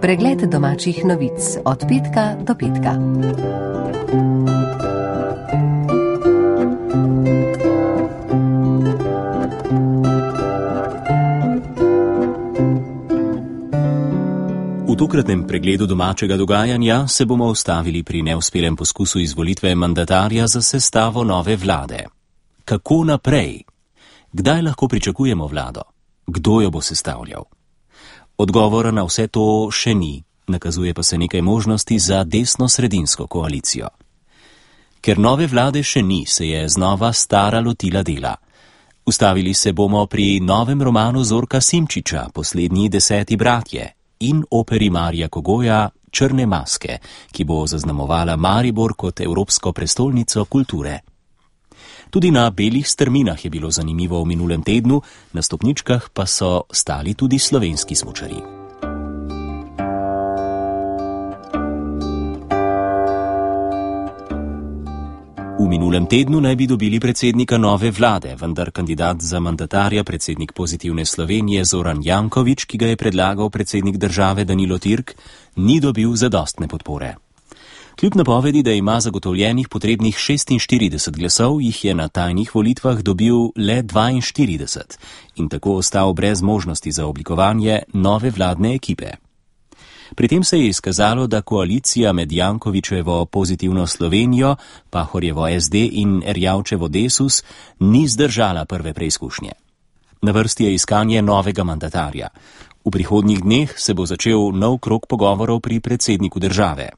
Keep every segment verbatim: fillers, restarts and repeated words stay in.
Pregled domačih novic od petka do petka. V tokratnem pregledu domačega dogajanja se bomo ustavili pri neuspelem poskusu izvolitve mandatarja za sestavo nove vlade. Kako naprej? Kdaj lahko pričakujemo vlado? Kdo jo bo sestavljal? Odgovora na vse to še ni, nakazuje pa se nekaj možnosti za desno-sredinsko koalicijo. Ker nove vlade še ni, se je znova stara lotila dela. Ustavili se bomo pri novem romanu Zorka Simčiča, Poslednji deseti bratje, in operi Marija Kogoja Črne maske, ki bo zaznamovala Maribor kot evropsko prestolnico kulture. Tudi na belih strminah je bilo zanimivo v minulem tednu, na stopničkah pa so stali tudi slovenski smučarji. V minulem tednu naj bi dobili predsednika nove vlade, vendar kandidat za mandatarja, predsednik Pozitivne Slovenije Zoran Janković, ki ga je predlagal predsednik države Danilo Türk, ni dobil zadostne podpore. Kljub napovedi, da ima zagotovljenih potrebnih šestinštirideset glasov, jih je na tajnih volitvah dobil le dvainštirideset in tako ostal brez možnosti za oblikovanje nove vladne ekipe. Pri tem se je izkazalo, da koalicija med Jankovićevo Pozitivno Slovenijo, Pahorjevo S D in Erjavčevo Desus ni zdržala prve preizkušnje. Na vrsti je iskanje novega mandatarja. V prihodnjih dneh se bo začel nov krog pogovorov pri predsedniku države.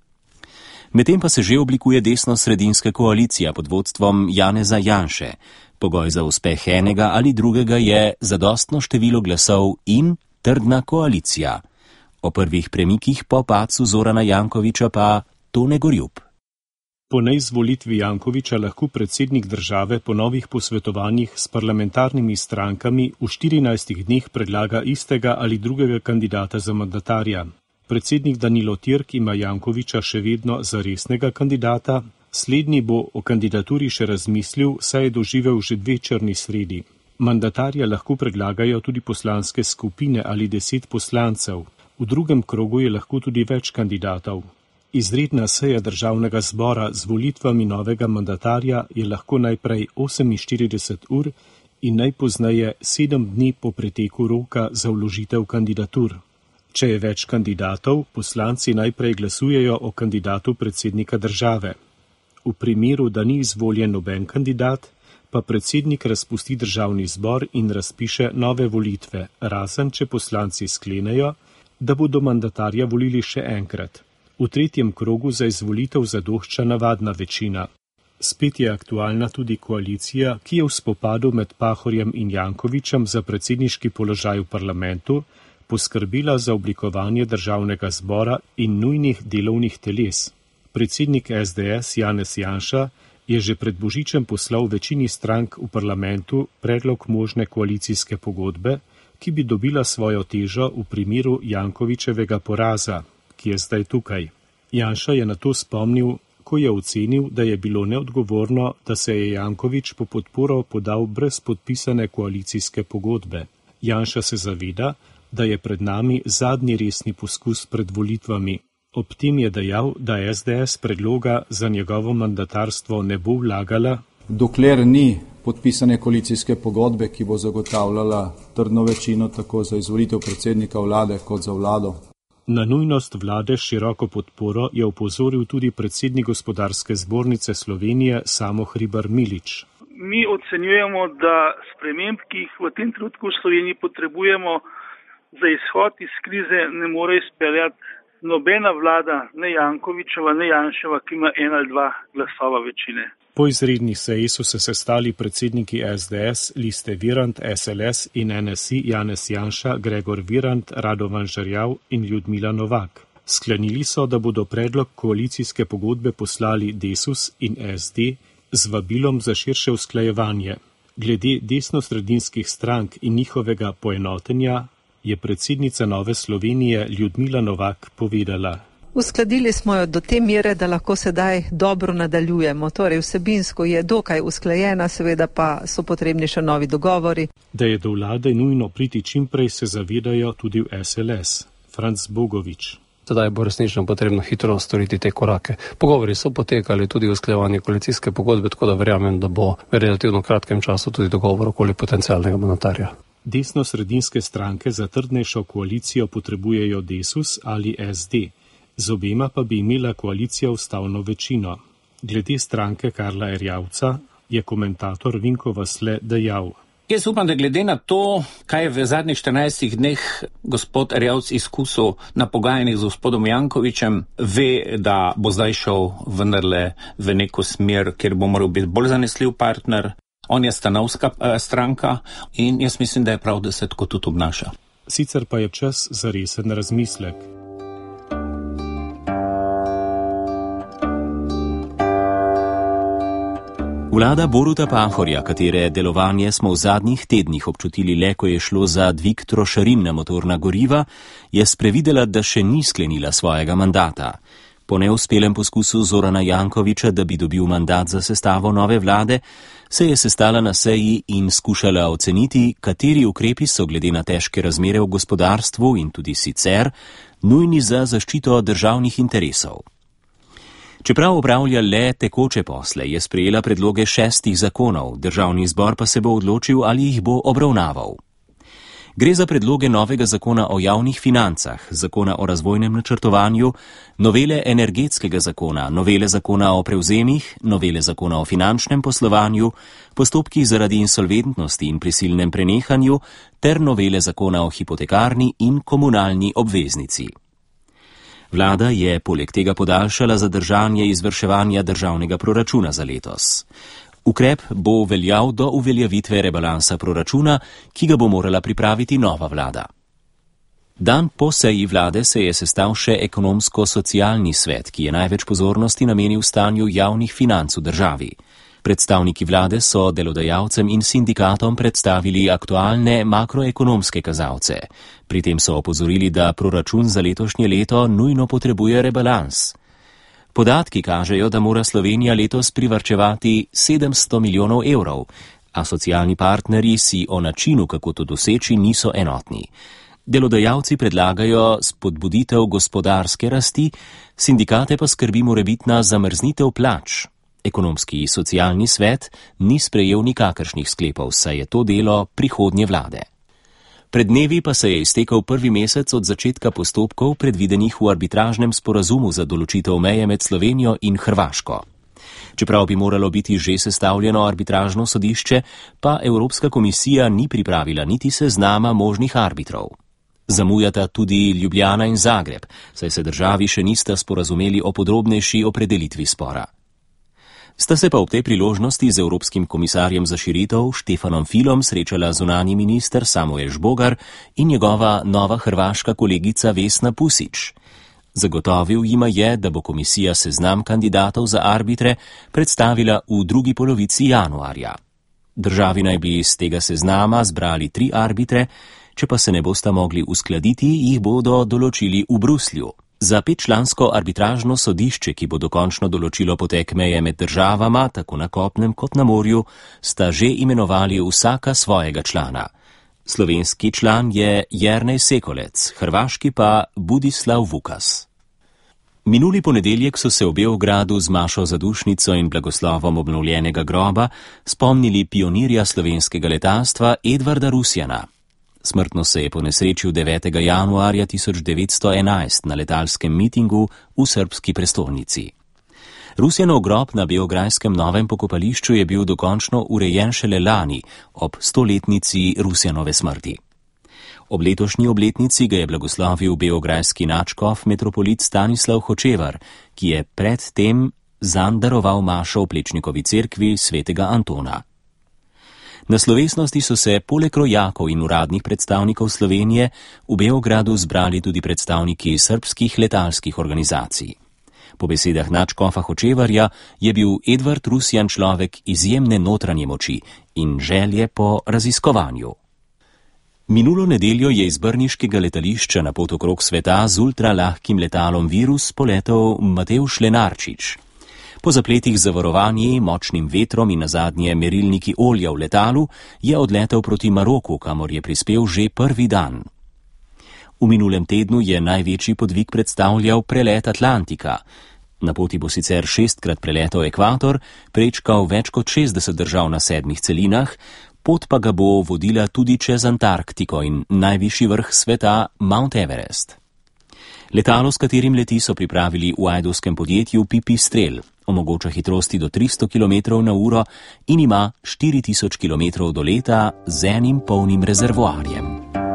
Medtem pa se že oblikuje desno-sredinska koalicija pod vodstvom Janeza Janše. Pogoj za uspeh enega ali drugega je zadostno število glasov in trdna koalicija. O prvih premikih po padcu Zorana Jankovića pa Tone Gorjup. Po neizvolitvi Jankovića lahko predsednik države po novih posvetovanjih s parlamentarnimi strankami v štirinajstih dneh predlaga istega ali drugega kandidata za mandatarja. Predsednik Danilo Türk ima Jankovića še vedno za resnega kandidata, slednji bo o kandidaturi še razmislil, saj je doživel že dve črni sredi. Mandatarja lahko predlagajo tudi poslanske skupine ali deset poslancev. V drugem krogu je lahko tudi več kandidatov. Izredna seja državnega zbora z volitvami novega mandatarja je lahko najprej oseminštirideset ur in najpozneje sedem dni po preteku roka za vložitev kandidatur. Če je več kandidatov, poslanci najprej glasujejo o kandidatu predsednika države. V primeru, da ni izvoljen noben kandidat, pa predsednik razpusti državni zbor in razpiše nove volitve, razen če poslanci sklenejo, da bodo mandatarja volili še enkrat. V tretjem krogu za izvolitev zadošča navadna večina. Spet je aktualna tudi koalicija, ki je v spopadu med Pahorjem in Jankovićem za predsedniški položaj v parlamentu poskrbila za oblikovanje državnega zbora in nujnih delovnih teles. Predsednik S D S Janez Janša je že pred božičem poslal večini strank v parlamentu predlog možne koalicijske pogodbe, ki bi dobila svojo težo v primeru Jankovićevega poraza, ki je zdaj tukaj. Janša je na to spomnil, ko je ocenil, da je bilo neodgovorno, da se je Janković po podporo podal brez podpisane koalicijske pogodbe. Janša se zaveda, da je pred nami zadnji resni poskus pred volitvami. Ob tem je dejal, da S D S predloga za njegovo mandatarstvo ne bo vlagala, dokler ni podpisane koalicijske pogodbe, ki bo zagotavljala trdno večino tako za izvolitev predsednika vlade kot za vlado. Na nujnost vlade s široko podporo je opozoril tudi predsednik Gospodarske zbornice Slovenije Samo Hribar Milič. Mi ocenjujemo, da sprememb, ki jih v tem trenutku v Sloveniji potrebujemo za izhod iz krize, ne more izpeljati nobena vlada, ne Jankovićeva, ne Janševa, ki ima en ali dva glasova večine. Po izredni seji so se sestali predsedniki S D S, Liste Virant, S L S in N S I Janez Janša, Gregor Virant, Radovan Žerjav in Ljudmila Novak. Sklenili so, da bodo predlog koalicijske pogodbe poslali Desus in S D z vabilom za širše usklajevanje. Glede desno-sredinskih strank in njihovega poenotenja je predsednica Nove Slovenije Ljudmila Novak povedala. Uskladili smo jo do te mere, da lahko sedaj dobro nadaljujemo. Torej vsebinsko je dokaj usklajena, seveda pa so potrebni še novi dogovori. Da je do vlade nujno priti čimprej, se zavedajo tudi v S L S. Franc Bogovič. Sedaj bo resnično potrebno hitro storiti te korake. Pogovori so potekali, tudi usklajevanje koalicijske pogodbe, tako da verjamem, da bo v relativno kratkem času tudi dogovor okoli potencialnega mandatarja. Desno-sredinske stranke za trdnejšo koalicijo potrebujejo Desus ali S D. Z obema pa bi imela koalicija ustavno večino. Glede stranke Karla Erjavca je komentator Vinko Vasle dejal. Jaz upam, da glede na to, kaj je v zadnjih štirinajstih dneh gospod Erjavc izkusil na pogajanjih z gospodom Jankovičem, ve, da bo zdaj šel vendarle v neko smer, kjer bo moral biti bolj zanesljiv partner. On je stanovska eh, stranka in jaz mislim, da je prav, da se tako tudi obnaša. Sicer pa je čas za resen razmislek. Vlada Boruta Pahorja, katere delovanje smo v zadnjih tednih občutili le, ko je šlo za dvig trošarin na motorna goriva, je sprevidela, da še ni sklenila svojega mandata. Po neuspelem poskusu Zorana Jankoviča, da bi dobil mandat za sestavo nove vlade, se je sestala na seji in skušala oceniti, kateri ukrepi so glede na težke razmere v gospodarstvu in tudi sicer nujni za zaščito državnih interesov. Čeprav opravlja le tekoče posle, je sprejela predloge šestih zakonov, državni zbor pa se bo odločil, ali jih bo obravnaval. Gre za predloge novega zakona o javnih financah, zakona o razvojnem načrtovanju, novele energetskega zakona, novele zakona o prevzemih, novele zakona o finančnem poslovanju, postopkih zaradi insolventnosti in prisilnem prenehanju ter novele zakona o hipotekarni in komunalni obveznici. Vlada je poleg tega podaljšala zadržanje izvrševanja državnega proračuna za letos. Ukrep bo veljal do uveljavitve rebalansa proračuna, ki ga bo morala pripraviti nova vlada. Dan po seji vlade se je sestal še ekonomsko-socialni svet, ki je največ pozornosti namenil stanju javnih financ v državi. Predstavniki vlade so delodajalcem in sindikatom predstavili aktualne makroekonomske kazalce. Pri tem so opozorili, da proračun za letošnje leto nujno potrebuje rebalans. Podatki kažejo, da mora Slovenija letos privarčevati sedemsto milijonov evrov, a socialni partnerji si o načinu, kako to doseči, niso enotni. Delodajalci predlagajo spodbuditev gospodarske rasti, sindikate pa skrbi morebitna zamrznitev plač. Ekonomski socialni svet ni sprejel nikakršnih sklepov, saj je to delo prihodnje vlade. Pred dnevi pa se je iztekel prvi mesec od začetka postopkov predvidenih v arbitražnem sporazumu za določitev meje med Slovenijo in Hrvaško. Čeprav bi moralo biti že sestavljeno arbitražno sodišče, pa Evropska komisija ni pripravila niti seznama možnih arbitrov. Zamujata tudi Ljubljana in Zagreb, saj se državi še nista sporazumeli o podrobnejši opredelitvi spora. Sta se pa ob tej priložnosti z Evropskim komisarjem za širitev Štefanom Filom srečala zunanji minister Samuel Žbogar in njegova nova hrvaška kolegica Vesna Pusić. Zagotovil jima je, da bo komisija seznam kandidatov za arbitre predstavila v drugi polovici januarja. Državi naj bi iz tega seznama zbrali tri arbitre, če pa se ne bosta mogli uskladiti, jih bodo določili v Bruslju. Za petčlansko arbitražno sodišče, ki bo dokončno določilo potek meje med državama, tako na kopnem kot na morju, sta že imenovali vsaka svojega člana. Slovenski član je Jernej Sekolec, hrvaški pa Budislav Vukas. Minuli ponedeljek so se v Beogradu z mašo zadušnico in blagoslovom obnovljenega groba spomnili pionirja slovenskega letalstva Edvarda Rusjana. Smrtno se je ponesrečil devetega januarja tisoč devetsto enajst na letalskem mitingu v srbski prestolnici. Rusjanov grob na beograjskem novem pokopališču je bil dokončno urejen šele lani, ob stoletnici Rusjanove smrti. Ob letošnji obletnici ga je blagoslovil beograjski nadškof metropolit Stanislav Hočevar, ki je pred tem zanj daroval mašo v Plečnikovi cerkvi svetega Antona. Na slovesnosti so se poleg rojakov in uradnih predstavnikov Slovenije v Beogradu zbrali tudi predstavniki srbskih letalskih organizacij. Po besedah nadškofa Hočevarja je bil Edvard Rusjan človek izjemne notranje moči in želje po raziskovanju. Minulo nedeljo je iz brniškega letališča na pot okrog sveta z ultralahkim letalom Virus poletel Matevž Lenarčič. Po zapletih z zavarovanji, močnim vetrom in nazadnje merilniki olja v letalu je odletel proti Maroku, kamor je prispel že prvi dan. V V minulem tednu je največji podvig predstavljal prelet Atlantika. Na poti bo sicer šestkrat preletel ekvator, prečkal več kot šestdeset držav na sedmih celinah, pot pa ga bo vodila tudi čez Antarktiko in najvišji vrh sveta Mount Everest. Letalo, s katerim leti, so pripravili v ajdovskem podjetju Pipistrel. Omogoča hitrosti do tristo kilometrov na uro in ima štiri tisoč kilometrov do leta z enim polnim rezervoarjem.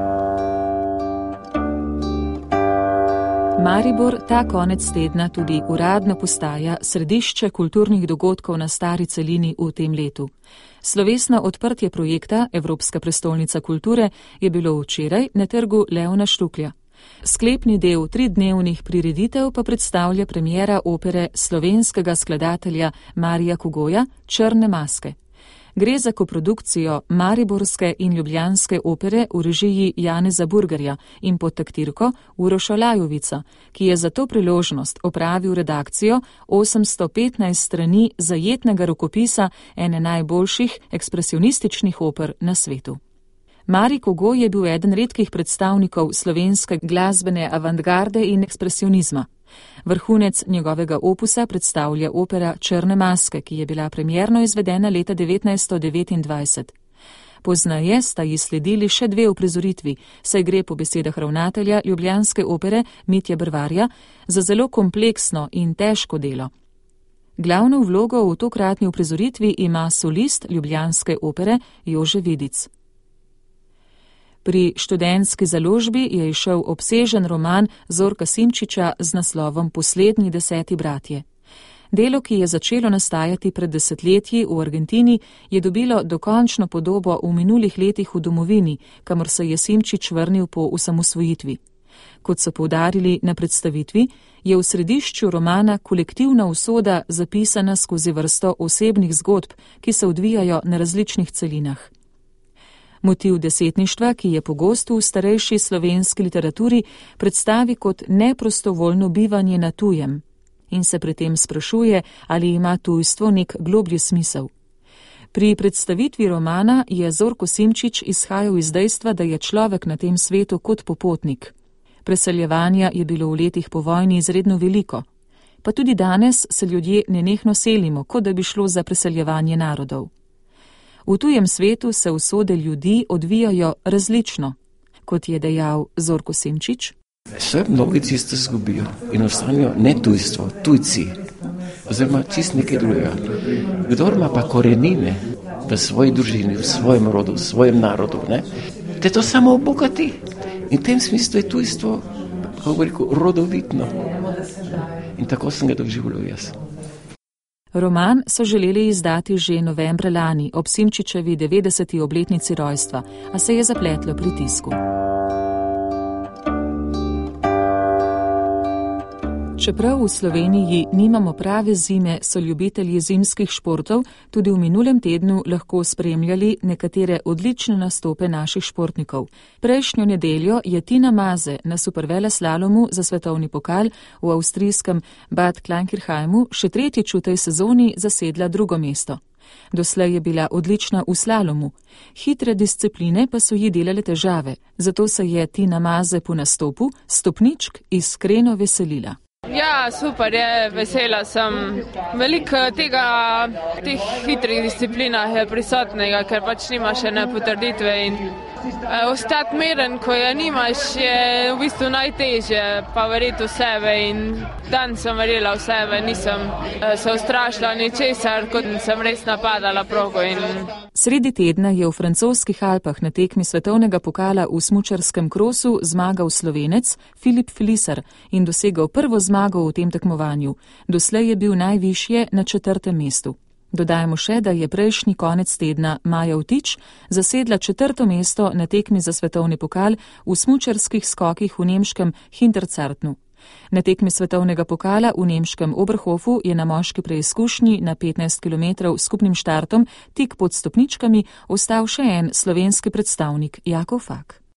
Maribor ta konec tedna tudi uradno postaja središče kulturnih dogodkov na stari celini v tem letu. Slovesno odprtje projekta Evropska prestolnica kulture je bilo včeraj na trgu Leona Štuklja. Sklepni del tridnevnih prireditev pa predstavlja premiera opere slovenskega skladatelja Marija Kogoja Črne maske. Gre za koprodukcijo mariborske in ljubljanske opere v režiji Janeza Burgerja in pod taktirko Uroša Lajovica, ki je za to priložnost opravil redakcijo osemsto petnajst strani zajetnega rokopisa ene najboljših ekspresionističnih oper na svetu. Mari Kogoj je bil eden redkih predstavnikov slovenske glasbene avantgarde in ekspresionizma. Vrhunec njegovega opusa predstavlja opera Črne maske, ki je bila premierno izvedena leta devetnajststo devetindvajset. Poznaje sta ji sledili še dve uprizoritvi, saj gre po besedah ravnatelja ljubljanske opere Mitje Brvarja za zelo kompleksno in težko delo. Glavno vlogo v tokratni uprizoritvi ima solist ljubljanske opere Jože Vidic. Pri študentski založbi je izšel obsežen roman Zorka Simčiča z naslovom Poslednji deseti bratje. Delo, ki je začelo nastajati pred desetletji v Argentini, je dobilo dokončno podobo v minulih letih v domovini, kamor se je Simčič vrnil po osamosvojitvi. Kot so poudarili na predstavitvi, je v središču romana kolektivna usoda zapisana skozi vrsto osebnih zgodb, ki se odvijajo na različnih celinah. Motiv desetništva, ki je pogost v starejši slovenski literaturi, predstavi kot neprostovoljno bivanje na tujem in se pri tem sprašuje, ali ima tujstvo nek globlji smisel. Pri predstavitvi romana je Zorko Simčič izhajal iz dejstva, da je človek na tem svetu kot popotnik. Preseljevanja je bilo v letih po vojni izredno veliko, pa tudi danes se ljudje nenehno selimo, kot da bi šlo za preseljevanje narodov. V tujem svetu se usode ljudi odvijajo različno, kot je dejal Zorko Simčič. Vse mnogi čisto zgubijo in ostanejo ne tujstvo, tujci, oziroma čist nekaj drugega. Kdor ima pa korenine v svoji družini, v svojem rodu, v svojem narodu, ne, te to samo obogati. In v tem smislu je tujstvo, kako bi rekel, rodovitno. In tako sem ga doživljal jaz. Roman so želeli izdati že novembra lani ob Simčičevi devetdeseti obletnici rojstva, a se je zapletlo pri tisku. Čeprav v Sloveniji nimamo prave zime, so ljubitelji zimskih športov tudi v minulem tednu lahko spremljali nekatere odlične nastope naših športnikov. Prejšnjo nedeljo je Tina Maze na superveleslalomu za svetovni pokal v avstrijskem Bad Kleinkirchheimu še tretjič v tej sezoni zasedla drugo mesto. Doslej je bila odlična v slalomu. Hitre discipline pa so ji delale težave, zato se je Tina Maze po nastopu stopničk iskreno veselila. Ja, super je, vesela sem. Veliko tega, teh hitrih disciplinah je prisotnega, ker pač nima še ne potrditve in eh, ostati miren, ko je nimaš, je v bistvu najtežje, pa verjeti v sebe in dan sem verjela v sebe, nisem eh, se ustrašila ničesar, kot sem res napadala progo. In... Sredi tedna je v francoskih Alpah na tekmi svetovnega pokala v smučarskem krosu zmagal Slovenec Filip Flisar in dosegal prvo zmago v tem tekmovanju. Doslej je bil najvišje na četrtem mestu. Dodajmo še, da je prejšnji konec tedna Maja Vtič zasedla četrto mesto na tekmi za svetovni pokal v smučarskih skokih v nemškem Hinterzartnu. Na tekmi svetovnega pokala v nemškem Oberhofu je na moški preizkušnji na petnajst kilometrov skupnim štartom tik pod stopničkami ostal še en slovenski predstavnik Jakov Fak.